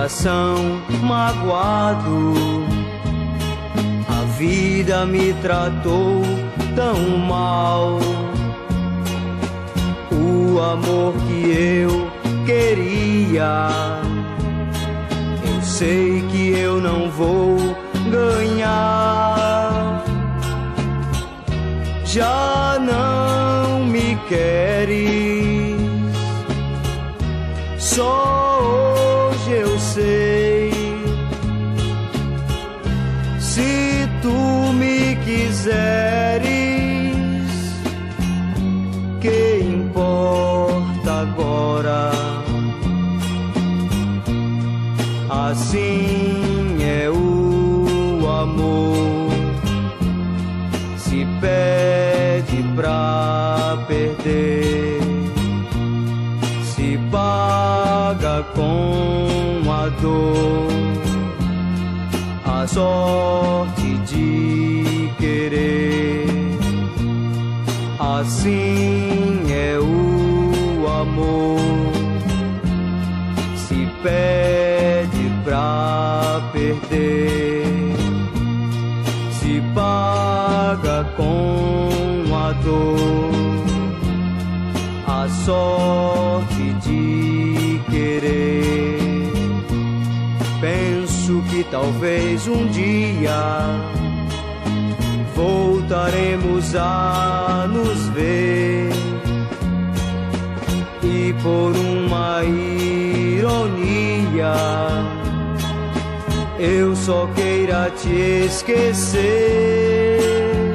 coração magoado. A vida me tratou tão mal. O amor que eu queria, eu sei que eu não vou ganhar. Já não me queres, só hoje eu sei. Se tu me quiseres, que importa agora? Assim é o amor, se pede pra perder, se paga com a dor, a sorte de querer. Assim é o amor, se pede pra perder, se paga com a dor, a sorte de querer. Penso que talvez um dia voltaremos a nos ver, e por uma ironia eu só queira te esquecer.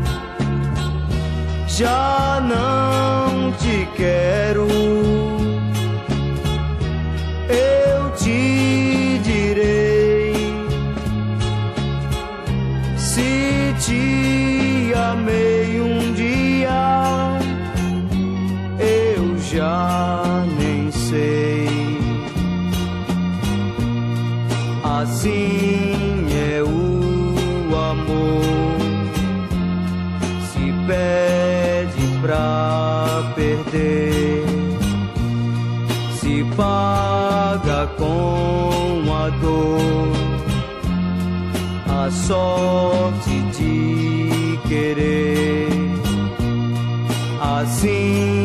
Já não te quero, eu te direi. Se te amei um dia, eu já nem sei. Assim é o amor, se pede pra perder, se paga com a dor, a sorte de querer. Assim